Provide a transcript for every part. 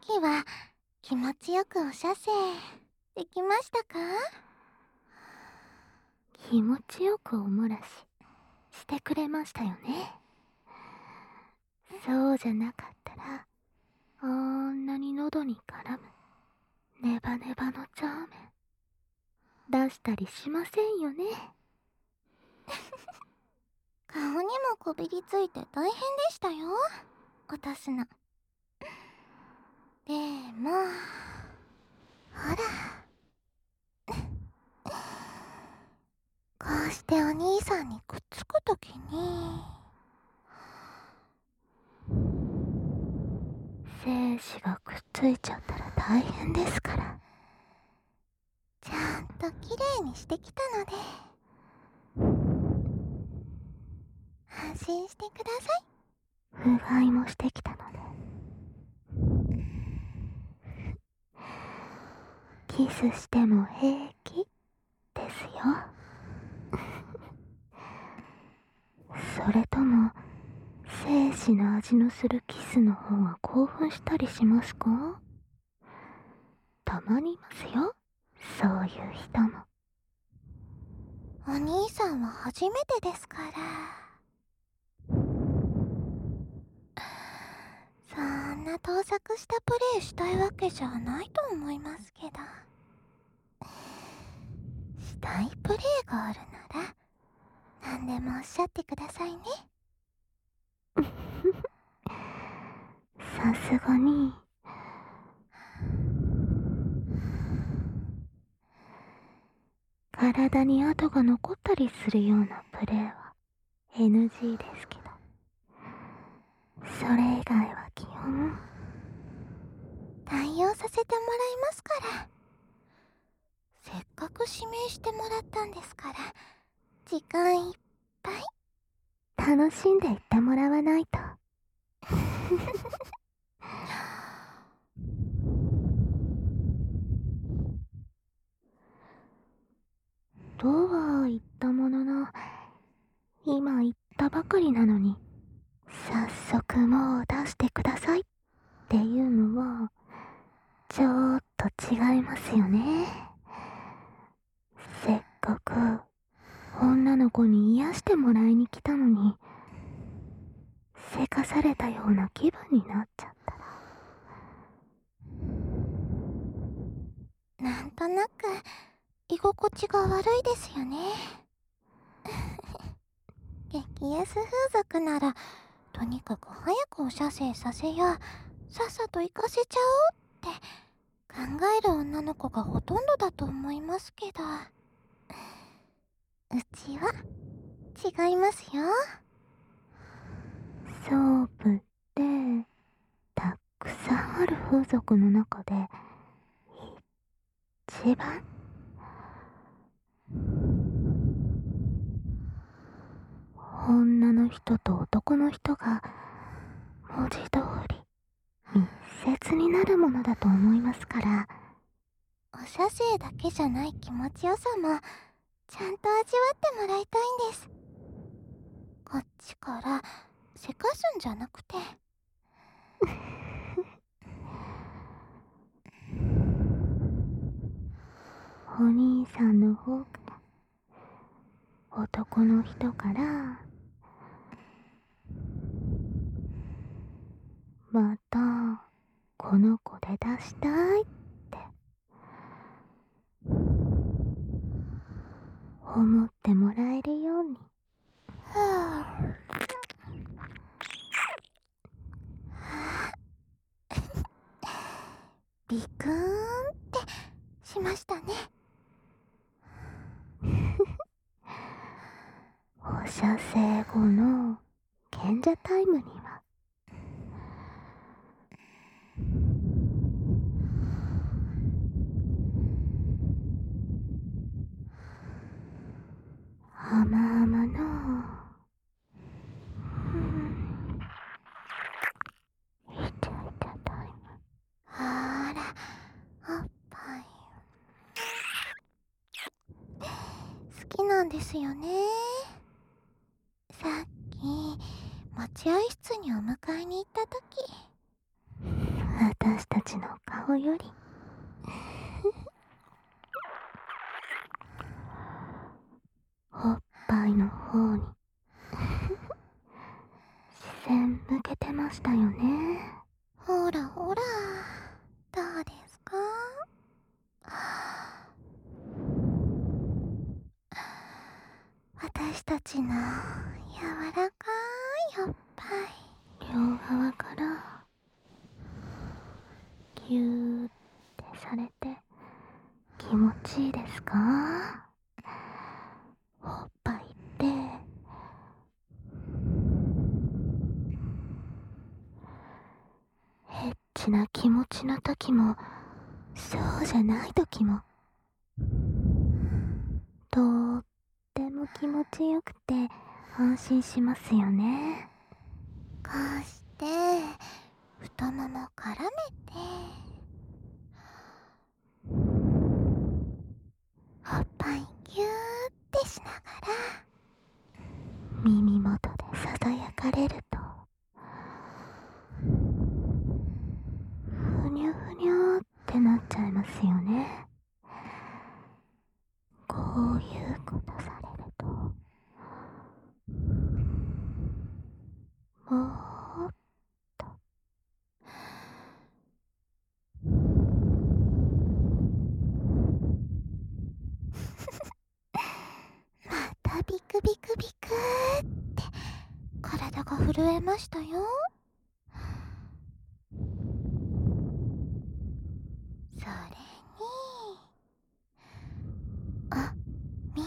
時は気持ちよくお射精できましたか？ 気持ちよくお漏らししてくれましたよね。そうじゃなかったらあんなに喉に絡むネバネバのチャーメン出したりしませんよね。 顔にもこびりついて大変でしたよ、落とすの。でもほら、こうしてお兄さんにくっつくときに精子がくっついちゃったら大変ですから。 ちゃんときれいにしてきたので安心してください。 うがいもしてきたのでキスしても平気ですよ。それとも精子の味のするキスの方が興奮したりしますか？たまにいますよ、そういう人も。 お兄さんは初めてですから。そんな盗作したプレイしたいわけじゃないと思いますけど、したいプレイがあるなら何でもおっしゃってくださいね。 さすがに体に跡が残ったりするようなプレーは NG ですけど、それ以外は基本対応させてもらいますから。せっかく指名してもらったんですから、時間いっぱい楽しんでいってもらわないと。とは言ったものの、今言ったばかりなのに早速もう出してくださいっていうのはちょっと違いますよね。せっかく女の子に癒してもらいに来たのにせかされたような気分になっちゃったら、 なんとなく居心地が悪いですよね。激安風俗ならとにかく早くお射精させやさっさと行かせちゃおうって考える女の子がほとんどだと思いますけど、うちは違いますよ。 ソープってたくさんある風俗の中で一番女の人と男の人が文字通り密接になるものだと思いますから。 お射精だけじゃない気持ちよさもちゃんと味わってもらいたいんです。こっちからせかすんじゃなくて。 お兄さんの方から男の人からまたこの子で出したいって思ってもらえるように。 ビクーンってしましたね。 お射精後の賢者タイムには甘々のイチャイチャタイム。 ほーら、おっぱい好きなんですよね。さっき待合室にお迎えに行った時、 私たちの顔よりおっぱいの方に視線向けてましたよね。 ほらほら、どうですか？私たちの柔らかいおっぱい、 両側からギューってされて気持ちいいですか？おっぱいってエッチな気持ちの時もそうじゃない時もとっても気持ちよくて安心しますよね。 こうして太もも絡めて、おっぱいギューってしながら耳元でささやかれるとふにゅふにゅってなっちゃいますよね。こういうことされるともっとまたビクビクビクって体が震えましたよ。それにあみ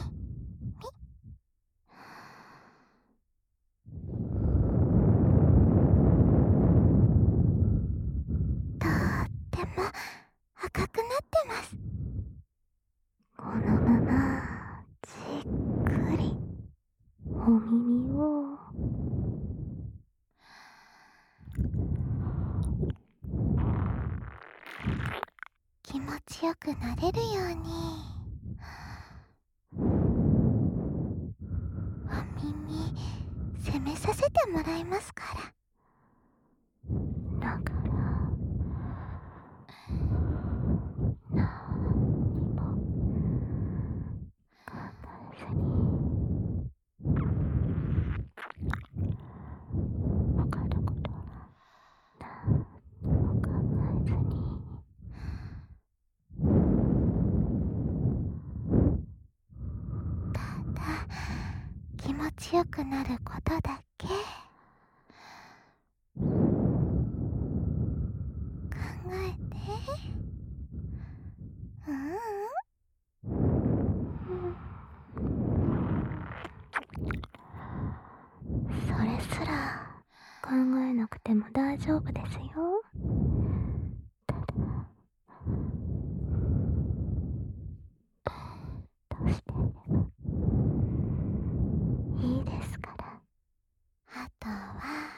とっても赤くなってます。 このままじっくりお耳を気持ちよくなれるようにお耳攻めさせてもらいますから。 だから何にも考えずに他のことは何にも考えずにただ気持ちよくなることだけ考えて。 それすら考えなくても大丈夫ですよ。ただぼーっとしていればいいですから。 あとは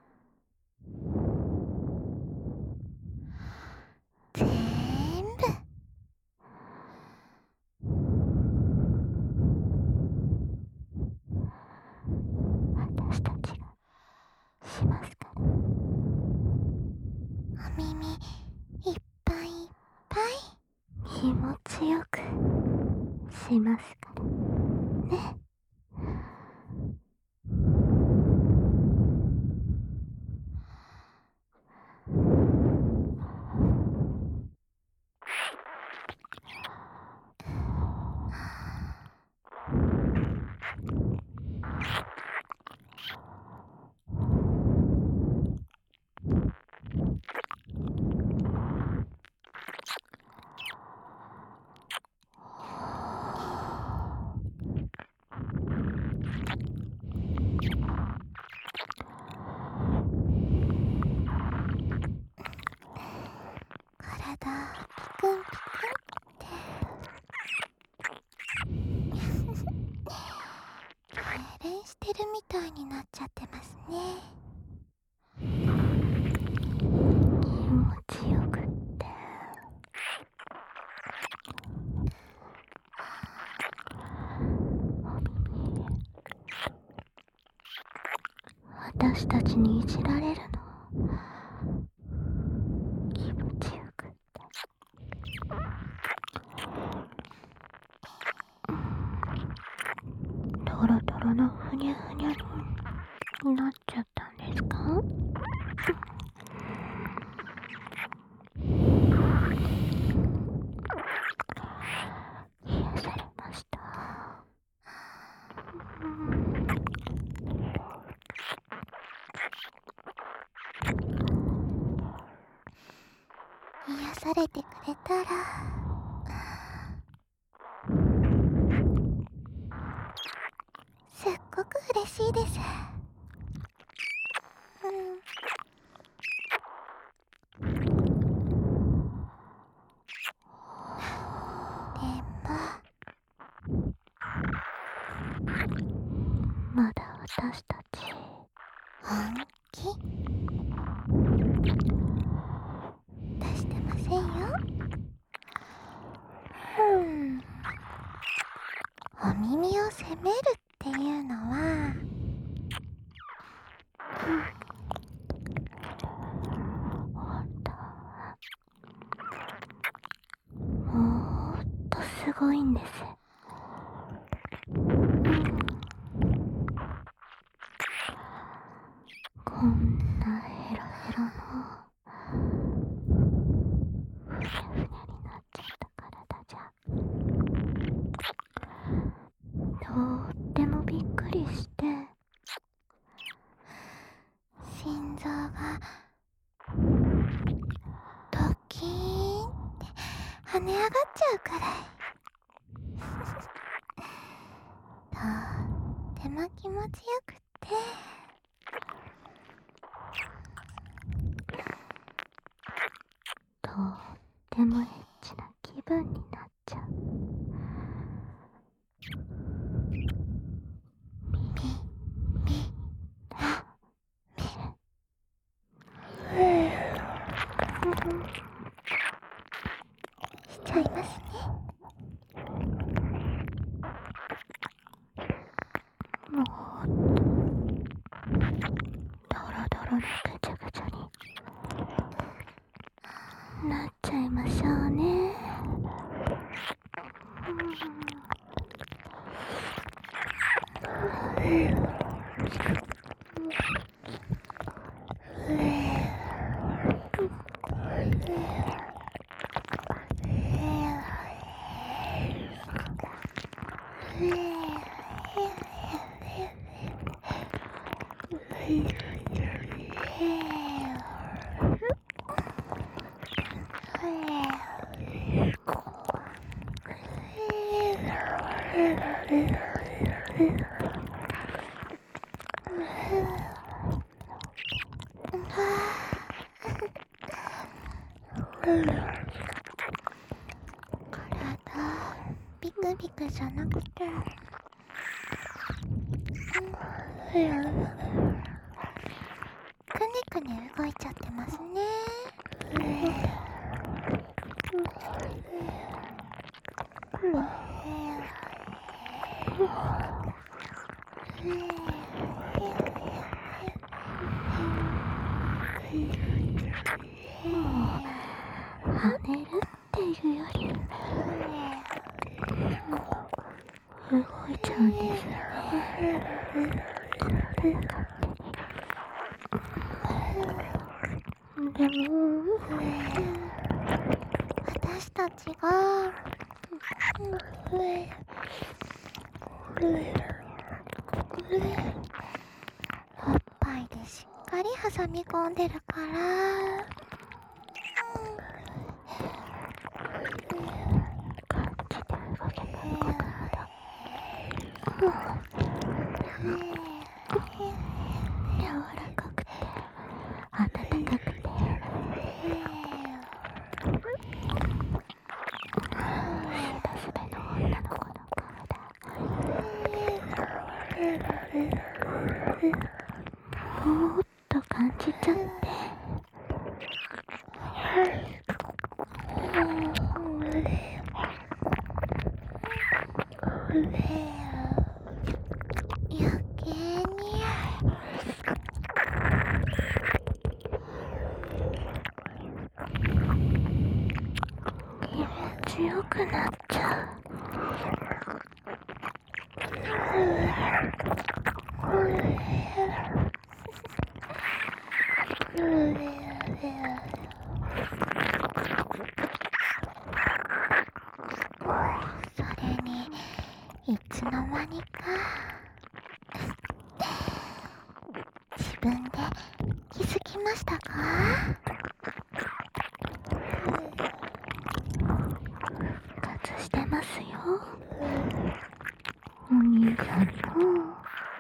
全部私たちがしますから。 お耳いっぱいいっぱい気持ちよくしますからね。 体ピクンピクンって痙攣してるみたいになっちゃってますね。 気持ちよくって私たちにいじられるの気持ちよにゃふにゃになっちゃったんですか？癒されました。 癒されてくれたらすっごく嬉しいです。 まだ私たち本気出してませんよ。お耳を責めるっていうのは本当はもっとすごいんです。こんなヘロヘロのふにゃふにゃになっちゃった体じゃとってもびっくりして、 心臓がドキーンって跳ね上がっちゃうくらいとっても気持ちよくってとってもエッチな気分になっちゃう。 しちゃいますね。 もうドロドロのぐちゃぐちゃになっちゃいましょうね。 体ビクビクじゃなくてくねくね動いちゃってますね。 跳ねるっていうより動いちゃうんですよね。でも私たちがおっぱいでしっかり挟み込んでるから感じて動けば動くほど柔らかくて温かくて下すべの女の子の体もっと感じちゃって余計に気持ちよくなっちゃう。 それにいつの間にか自分で気づきましたか？ 復活してますよ。お兄さんの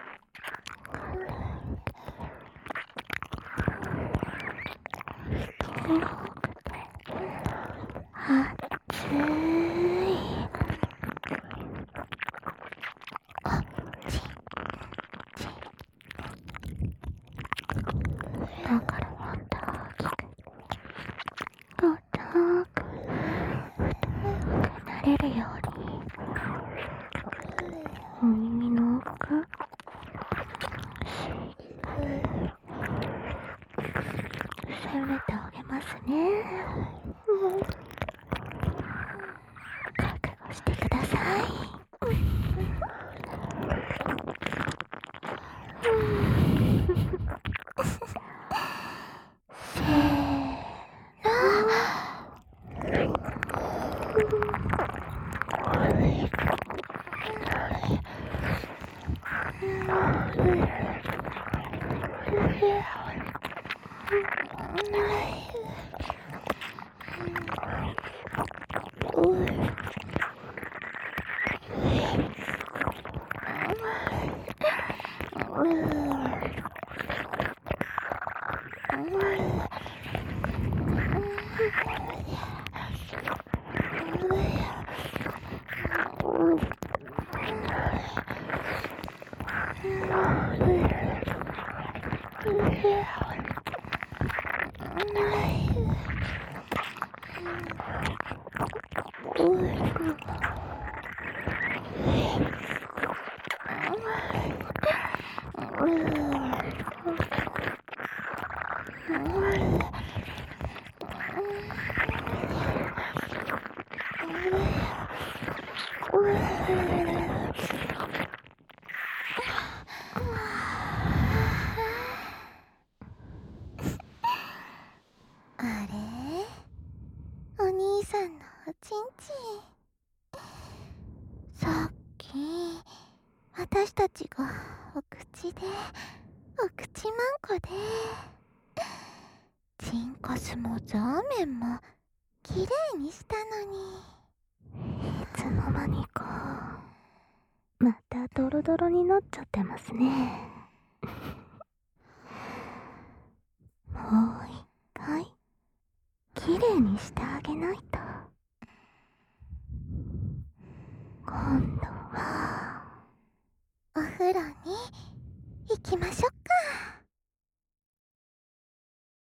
熱いあ、ちんだからもっと大きく太くなれるようにお耳の奥攻めてあげますね。覚悟してください。せあれ？お兄さんのおちんちん。さっき私たちがお口まんこでチンコスもザーメンもきれいにしたのに、 いつの間にかまたドロドロになっちゃってますね。もう一回きれいにしてあげないと。今度はお風呂に行きましょうか。